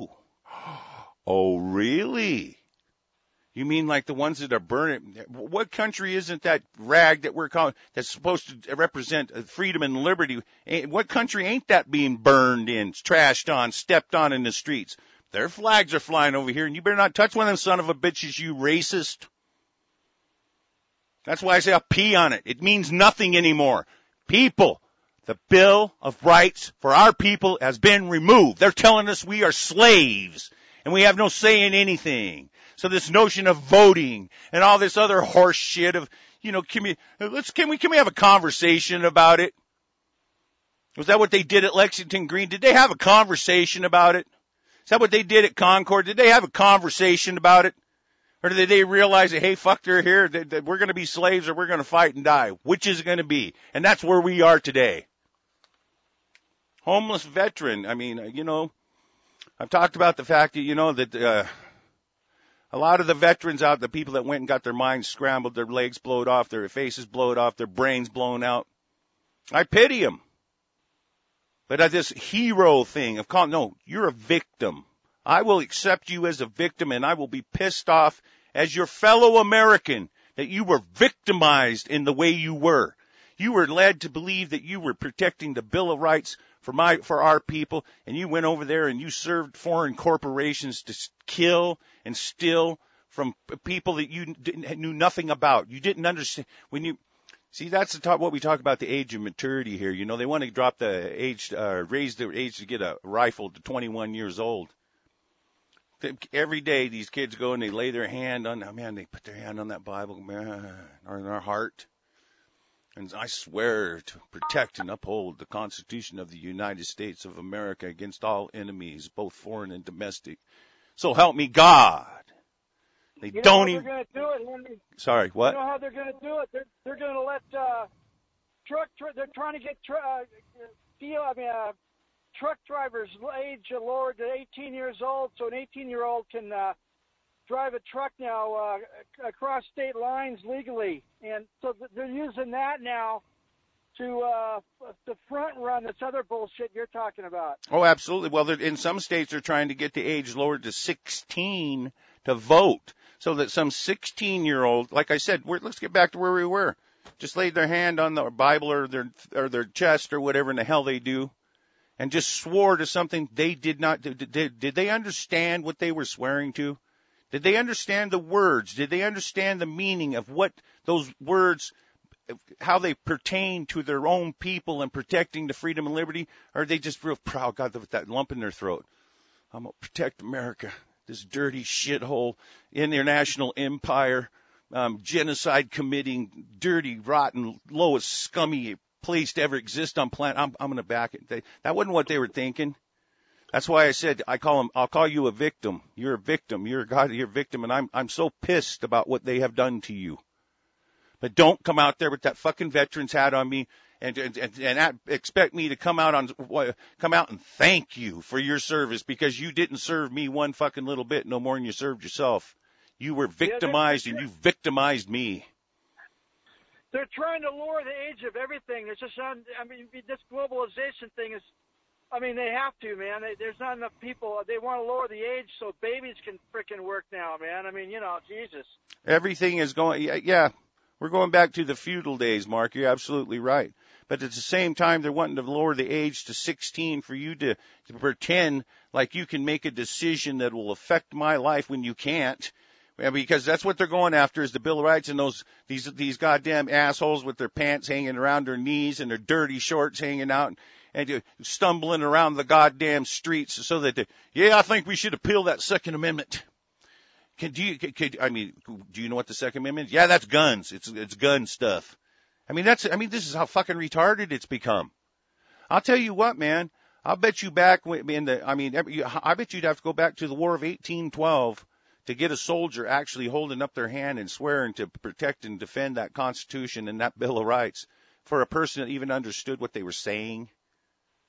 Oh, really? You mean like the ones that are burning? What country isn't that rag that we're calling, that's supposed to represent freedom and liberty? What country ain't that being burned in, trashed on, stepped on in the streets? Their flags are flying over here, and you better not touch one of them son of a bitches, you racist. That's why I say I'll pee on it. It means nothing anymore. People, the Bill of Rights for our people has been removed. They're telling us we are slaves, and we have no say in anything. So this notion of voting and all this other horse shit of, you know, can we, let's, can we, can we have a conversation about it? Was that what they did at Lexington Green? Did they have a conversation about it? Is that what they did at Concord? Did they have a conversation about it? Or did they realize that, hey, fuck, they're here, that, that we're going to be slaves or we're going to fight and die? Which is it going to be? And that's where we are today. Homeless veteran. I mean, you know, I've talked about the fact that, you know, that uh, a lot of the veterans out, the people that went and got their minds scrambled, their legs blowed off, their faces blowed off, their brains blown out. I pity them. But uh, this hero thing of calling, no, you're a victim. I will accept you as a victim, and I will be pissed off as your fellow American that you were victimized in the way you were. You were led to believe that you were protecting the Bill of Rights for my, for our people, and you went over there and you served foreign corporations to kill and steal from people that you didn't, knew nothing about. You didn't understand when you. See, that's the talk, what we talk about, the age of maturity here. You know, they want to drop the age, uh, raise the age to get a rifle to twenty-one years old. Every day these kids go and they lay their hand on, oh man, they put their hand on that Bible, man, or in our heart. And I swear to protect and uphold the Constitution of the United States of America against all enemies, both foreign and domestic. So help me God. They you know don't how even. They're going to do it, Henry? Sorry, what? You know how they're going to do it? They're they're going to let uh, truck. Tr- they're trying to get tr- uh, feel. I mean, uh, truck drivers age lowered to eighteen years old, so an eighteen-year-old can uh, drive a truck now uh, across state lines legally, and so they're using that now to uh, to front run this other bullshit you're talking about. Oh, absolutely. Well, in some states they're trying to get the age lowered to sixteen to vote, so that some sixteen-year-old, like I said, we're, let's get back to where we were. Just laid their hand on the Bible or their or their chest or whatever in the hell they do, and just swore to something they did not. Did, did, did they understand what they were swearing to? Did they understand the words? Did they understand the meaning of what those words, how they pertain to their own people and protecting the freedom and liberty? Or are they just real proud, God, with that lump in their throat? I'm going to protect America, this dirty shithole, international empire, um, genocide committing, dirty, rotten, lowest, scummy place to ever exist on planet. I'm, I'm going to back it. They, that wasn't what they were thinking. That's why I said I call them. I'll call you a victim. You're a victim. You're a God. You're a victim, and I'm I'm so pissed about what they have done to you. But don't come out there with that fucking veterans hat on me and and and, and expect me to come out on come out and thank you for your service, because you didn't serve me one fucking little bit, no more than you served yourself. You were victimized, and you victimized me. They're trying to lower the age of everything. It's just, I mean, this globalization thing is. I mean, they have to, man. They, there's not enough people. They want to lower the age so babies can frickin' work now, man. I mean, you know, Jesus. Everything is going, yeah, yeah, we're going back to the feudal days, Mark. You're absolutely right. But at the same time, they're wanting to lower the age to sixteen for you to, to pretend like you can make a decision that will affect my life when you can't. Because that's what they're going after, is the Bill of Rights, and those these these goddamn assholes with their pants hanging around their knees and their dirty shorts hanging out and stumbling around the goddamn streets so that, they, yeah, I think we should appeal that Second Amendment. Can do you? Can, I mean, do you know what the Second Amendment is? Yeah, that's guns. It's it's gun stuff. I mean, that's. I mean, this is how fucking retarded it's become. I'll tell you what, man. I'll bet you back in the. I mean, I bet you'd have to go back to the War of eighteen twelve. To get a soldier actually holding up their hand and swearing to protect and defend that Constitution and that Bill of Rights for a person that even understood what they were saying.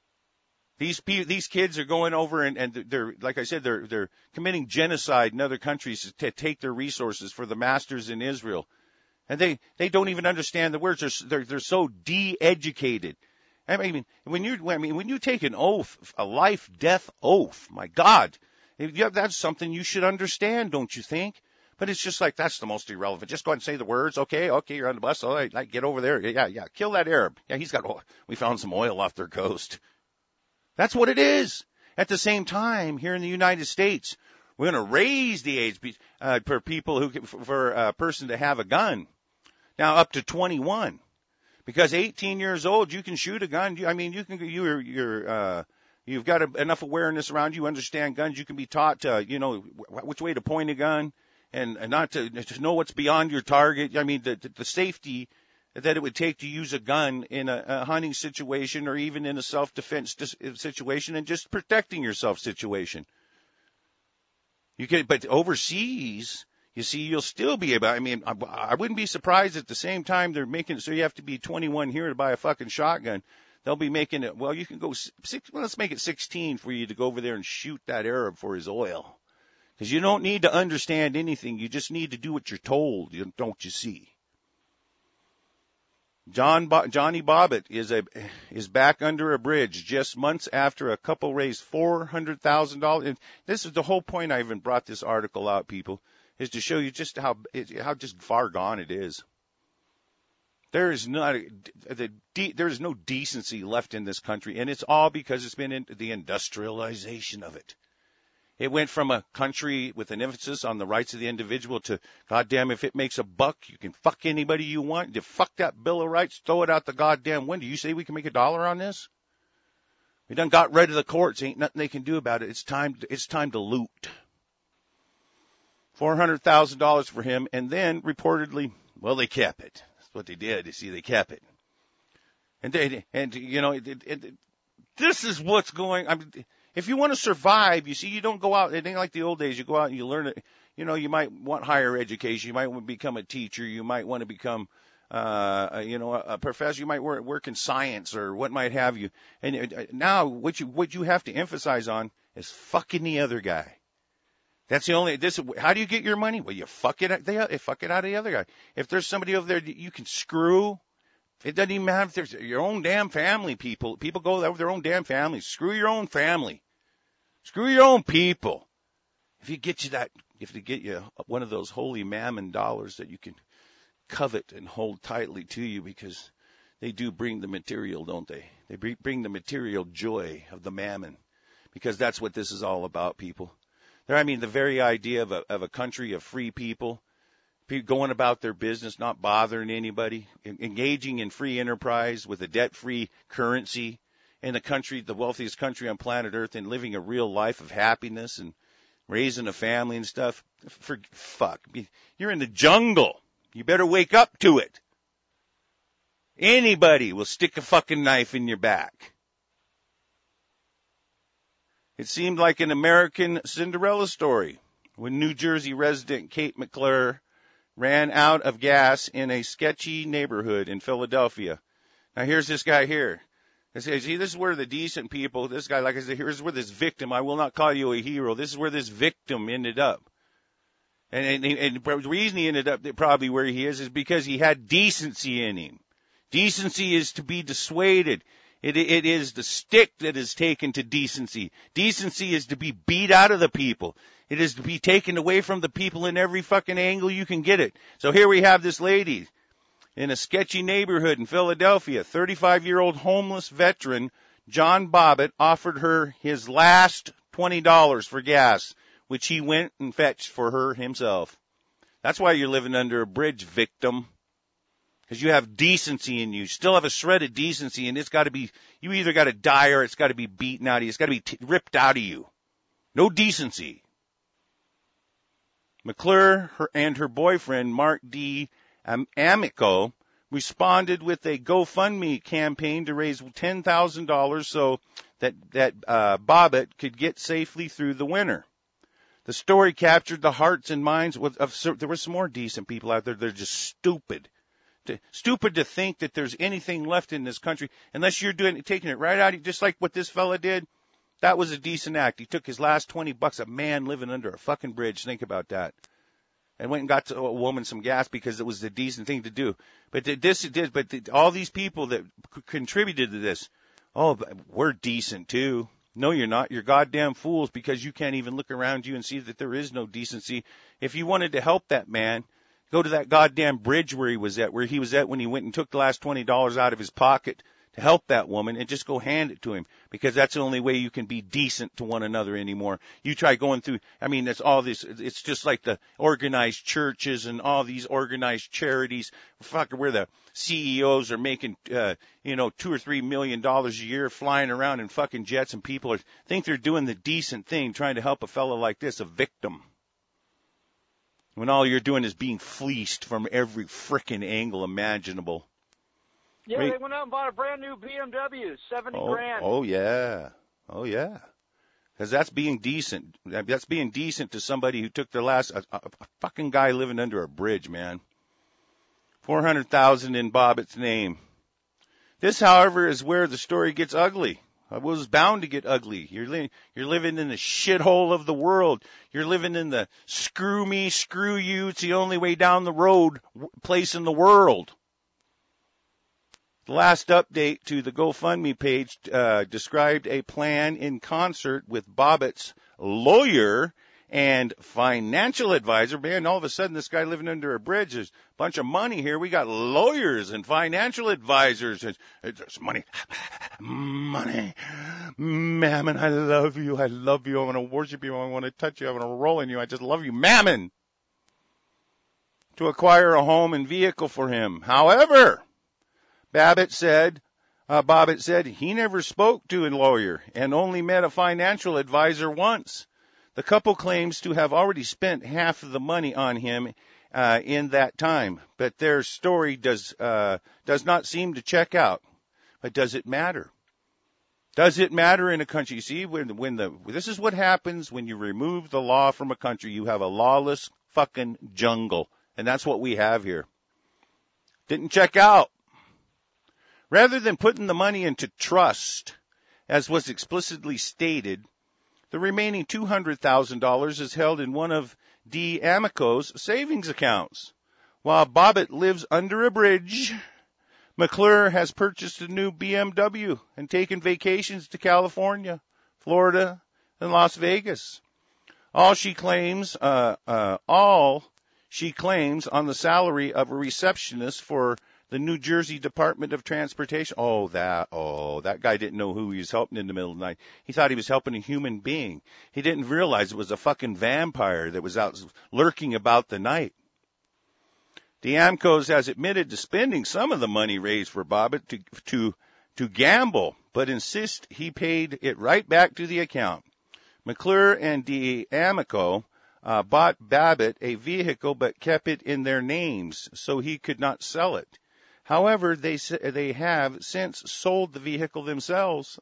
These pe- these kids are going over and, and they're, like I said, they're they're committing genocide in other countries to take their resources for the masters in Israel, and they, they don't even understand the words. They're they're, they're so de-educated. I mean, when you I mean when you take an oath, a life death oath, my God, that's something you should understand, don't you think? But it's just like, that's the most irrelevant. Just go ahead and say the words. Okay, okay, you're on the bus. All right, get over there. Yeah, yeah, kill that Arab. Yeah, he's got. We found some oil off their coast. That's what it is. At the same time, here in the United States, we're going to raise the age uh, for people who for a person to have a gun now up to twenty-one, because eighteen years old you can shoot a gun. I mean, you can you're you're uh, you've got a, enough awareness around you, understand guns. You can be taught to you know which way to point a gun and, and not to, to know what's beyond your target. I mean, the the, the safety that it would take to use a gun in a, a hunting situation or even in a self-defense situation and just protecting yourself situation. You can, but overseas, you see, you'll still be able, I mean, I, I wouldn't be surprised at the same time they're making it so you have to be twenty-one here to buy a fucking shotgun. They'll be making it, well, you can go, six, well, let's make it sixteen for you to go over there and shoot that Arab for his oil. Because you don't need to understand anything. You just need to do what you're told, don't you see? John Bo- Johnny Bobbitt is a is back under a bridge just months after a couple raised four hundred thousand dollars. And this is the whole point I even brought this article out, people, is to show you just how how just far gone it is. There is not a, the de- there is no decency left in this country, and it's all because it's been in the industrialization of it. It went from a country with an emphasis on the rights of the individual to, goddamn, if it makes a buck, you can fuck anybody you want. You fuck that Bill of Rights, throw it out the goddamn window. You say we can make a dollar on this? We done got rid of the courts. Ain't nothing they can do about it. It's time. To, it's time to loot. Four hundred thousand dollars for him, and then reportedly, well, they kept it. That's what they did. You see, they kept it, and they and you know, it, it, it, this is what's going. I mean. If you want to survive, you see, you don't go out. It ain't like the old days. You go out and you learn it. You know, you might want higher education. You might want to become a teacher. You might want to become, uh, you know, a professor. You might work, work in science or what might have you. And now what you, what you have to emphasize on is fucking the other guy. That's the only, this, how do you get your money? Well, you fuck it, they fuck it out of the other guy. If there's somebody over there that you can screw, it doesn't even matter if there's your own damn family, people. People go over their own damn families. Screw your own family. Screw your own people. If you get you that, if they get you one of those holy mammon dollars that you can covet and hold tightly to you, because they do bring the material, don't they? They bring the material joy of the mammon, because that's what this is all about, people. There, I mean, the very idea of a, of a country of free people, going about their business, not bothering anybody, engaging in free enterprise with a debt-free currency in the country, the wealthiest country on planet Earth, and living a real life of happiness and raising a family and stuff. For, fuck, you're in the jungle. You better wake up to it. Anybody will stick a fucking knife in your back. It seemed like an American Cinderella story when New Jersey resident Kate McClure ran out of gas in a sketchy neighborhood in Philadelphia. Now here's this guy here. See, this is where the decent people, this guy, like I said, here's where this victim, I will not call you a hero, this is where this victim ended up. And, and, and the reason he ended up probably where he is is because he had decency in him. Decency is to be dissuaded. It, it is the stick that is taken to decency. Decency is to be beat out of the people. It is to be taken away from the people in every fucking angle you can get it. So here we have this lady in a sketchy neighborhood in Philadelphia. thirty-five-year-old homeless veteran John Bobbitt offered her his last twenty dollars for gas, which he went and fetched for her himself. That's why you're living under a bridge, victim. Because you have decency in you. You still have a shred of decency, and it's got to be, you either got to die or it's got to be beaten out of you. It's got to be t- ripped out of you. No decency. McClure her, and her boyfriend, Mark D. Amico, responded with a GoFundMe campaign to raise ten thousand dollars so that, that uh, Bobbitt could get safely through the winter. The story captured the hearts and minds of, of there were some more decent people out there. They're just stupid. to, stupid to think that there's anything left in this country unless you're doing taking it right out of, just like what this fella did. That was a decent act. He took his last twenty bucks, a man living under a fucking bridge. Think about that. And went and got to a woman some gas because it was the decent thing to do. But this it did. But the, all these people that c- contributed to this, oh, we're decent too. No, you're not. You're goddamn fools because you can't even look around you and see that there is no decency. If you wanted to help that man, go to that goddamn bridge where he was at, where he was at when he went and took the last twenty dollars out of his pocket to help that woman, and just go hand it to him, because that's the only way you can be decent to one another anymore. You try going through, I mean, it's all this, it's just like the organized churches and all these organized charities, fuck, where the C E Os are making, uh, you know, two or three million dollars a year flying around in fucking jets, and people are, think they're doing the decent thing, trying to help a fellow like this, a victim, when all you're doing is being fleeced from every frickin' angle imaginable. Yeah, Wait. they went out and bought a brand new B M W, seventy Oh, grand. oh yeah, oh yeah, because that's being decent. That's being decent to somebody who took their last a, a, a fucking guy living under a bridge, man. Four hundred thousand in Bobbitt's name. This, however, is where the story gets ugly. It was bound to get ugly. You're li- you're living in the shithole of the world. You're living in the screw me, screw you. It's the only way down the road place in the world. The last update to the GoFundMe page uh, described a plan in concert with Bobbitt's lawyer and financial advisor. Man, all of a sudden, this guy living under a bridge, there's a bunch of money here. We got lawyers and financial advisors. There's money. Money. Mammon, I love you. I love you. I want to worship you. I want to touch you. I want to roll in you. I just love you. Mammon. To acquire a home and vehicle for him. However, Babbitt said, uh, Bobbitt said he never spoke to a lawyer and only met a financial advisor once. The couple claims to have already spent half of the money on him uh, in that time, but their story does uh, does not seem to check out. But does it matter? Does it matter in a country? You see, when when the this is what happens when you remove the law from a country. You have a lawless fucking jungle, and that's what we have here. Didn't check out. Rather than putting the money into trust, as was explicitly stated, the remaining two hundred thousand dollars is held in one of D'Amico's savings accounts. While Bobbitt lives under a bridge, McClure has purchased a new B M W and taken vacations to California, Florida, and Las Vegas. All she claims, uh, uh, all she claims on the salary of a receptionist for the New Jersey Department of Transportation. Oh, that, oh, that guy didn't know who he was helping in the middle of the night. He thought he was helping a human being. He didn't realize it was a fucking vampire that was out lurking about the night. D'Amico's has admitted to spending some of the money raised for Bobbitt to, to, to gamble, but insists he paid it right back to the account. McClure and D'Amico uh, bought Babbitt a vehicle but kept it in their names so he could not sell it. However, they they have since sold the vehicle themselves.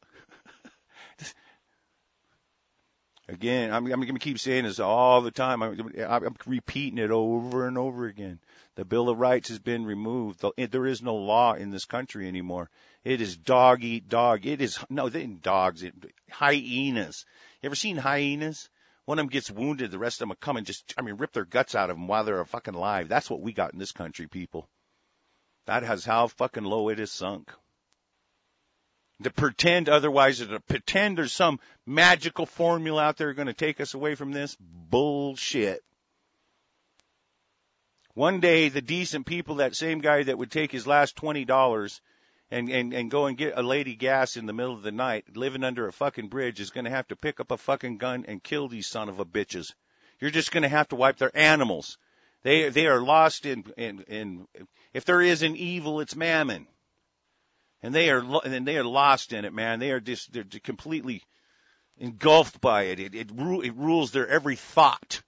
Again, I'm, I'm going to keep saying this all the time. I'm, I'm repeating it over and over again. The Bill of Rights has been removed. There is no law in this country anymore. It is dog eat dog. It is, no, they ain't dogs, it, hyenas. You ever seen hyenas? One of them gets wounded, the rest of them come and just, I mean, rip their guts out of them while they're fucking alive. That's what we got in this country, people. That has how fucking low it is sunk. To pretend otherwise, to pretend there's some magical formula out there going to take us away from this, bullshit. One day, the decent people, that same guy that would take his last twenty dollars and, and, and go and get a lady gas in the middle of the night, living under a fucking bridge, is going to have to pick up a fucking gun and kill these son of a bitches. You're just going to have to wipe their animals. They they are lost in, in, in, if there is an evil, it's mammon. And they are, and they are lost in it, man. They are just, they're completely engulfed by it. It, it, it rules their every thought.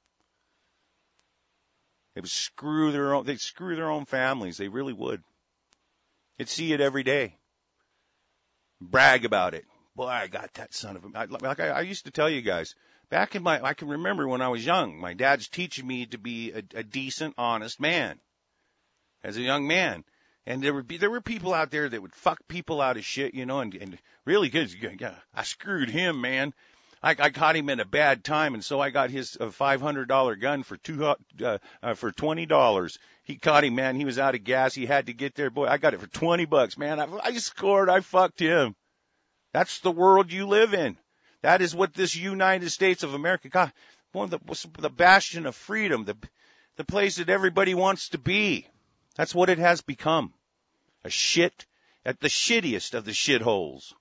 They would screw their own, they'd screw their own families. They really would. You'd see it every day. Brag about it. Boy, I got that son of a, I, like I, I used to tell you guys. Back in my, I can remember when I was young, my dad's teaching me to be a, a decent, honest man as a young man. And there would be, there were people out there that would fuck people out of shit, you know, and, and really good. Yeah, I screwed him, man. I, I caught him in a bad time, and so I got his uh, five hundred dollar gun for two, uh, uh, for twenty dollars. He caught him, man. He was out of gas. He had to get there. Boy, I got it for twenty bucks, man. I, I scored. I fucked him. That's the world you live in. That is what this United States of America, God, one of the, the bastion of freedom, the, the place that everybody wants to be. That's what it has become. A shit at the shittiest of the shitholes.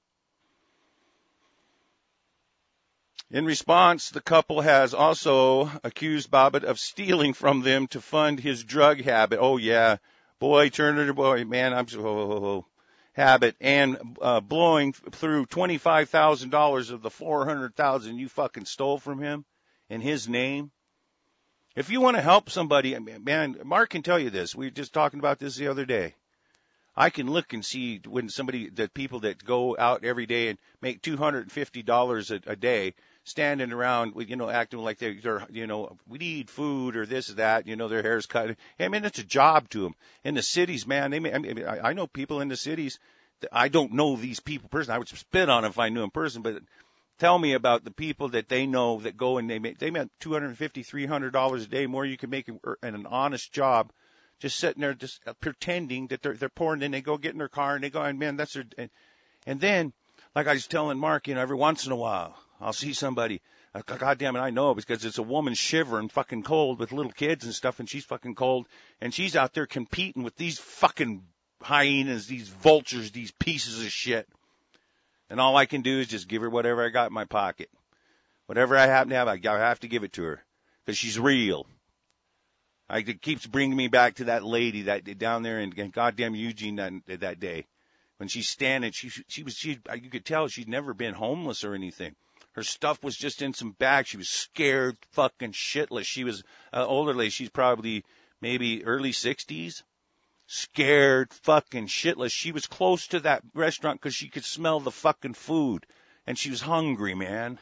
In response, the couple has also accused Bobbitt of stealing from them to fund his drug habit. Oh, yeah. Boy, Turner, boy, man, I'm so, oh, oh, oh. habit, and uh, blowing through twenty-five thousand dollars of the four hundred thousand dollars you fucking stole from him in his name. If you want to help somebody, man, Mark can tell you this. We were just talking about this the other day. I can look and see when somebody, the people that go out every day and make two hundred fifty dollars a, a day, standing around, you know, acting like they're, they're, you know, we need food or this or that, you know, their hair's cut. I mean, it's a job to them. In the cities, man, they may, I mean, I know people in the cities. That I don't know these people personally. I would spit on them if I knew them person, but tell me about the people that they know that go and they make, they make two hundred fifty, three hundred dollars a day more you can make in an honest job. Just sitting there, just pretending that they're they're poor, and then they go get in their car and they go, and man, that's their. And, and then, like I was telling Mark, you know, every once in a while, I'll see somebody. Uh, God damn it, I know because it's a woman shivering, fucking cold with little kids and stuff, and she's fucking cold, and she's out there competing with these fucking hyenas, these vultures, these pieces of shit. And all I can do is just give her whatever I got in my pocket, whatever I happen to have, I have to give it to her because she's real. I, it keeps bringing me back to that lady that down there in, in goddamn Eugene that, that day when she's standing. She she was she you could tell she'd never been homeless or anything. Her stuff was just in some bag. She was scared, fucking shitless. She was uh, older lady. She's probably maybe early sixties. Scared, fucking shitless. She was close to that restaurant because she could smell the fucking food, and she was hungry, man.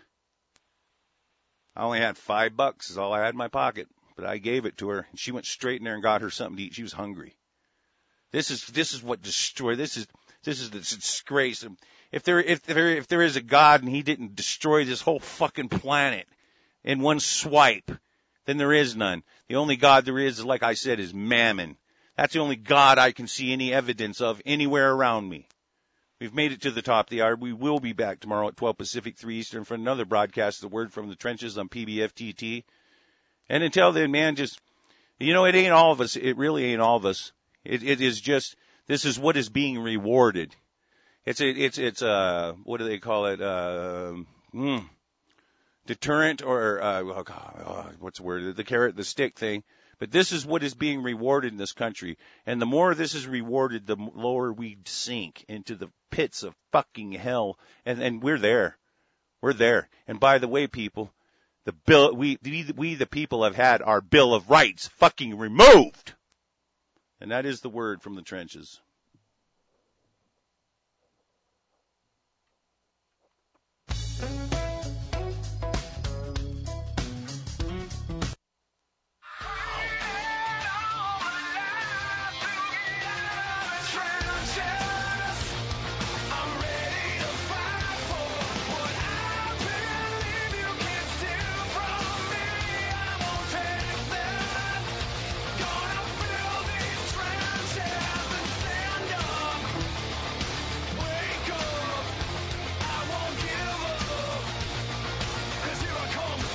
I only had five bucks. Is all I had in my pocket. But I gave it to her, and she went straight in there and got her something to eat. She was hungry. This is this is what destroy. This is this is the disgrace. If there if there if there is a God and He didn't destroy this whole fucking planet in one swipe, then there is none. The only God there is, like I said, is Mammon. That's the only God I can see any evidence of anywhere around me. We've made it to the top of the hour. We will be back tomorrow at twelve Pacific, three Eastern for another broadcast of the Word from the Trenches on P B F T T. And until then, man, just, you know, it ain't all of us. It really ain't all of us. It, it is just, this is what is being rewarded. It's a, it's, it's a, what do they call it? Uh, mm, deterrent or, uh, oh God, oh, what's the word? The carrot, the stick thing. But this is what is being rewarded in this country. And the more this is rewarded, the lower we sink into the pits of fucking hell. And, and we're there. We're there. And by the way, people, The bill, we, we, we, the people have had our Bill of Rights fucking removed. And that is the Word from the Trenches. Thank you.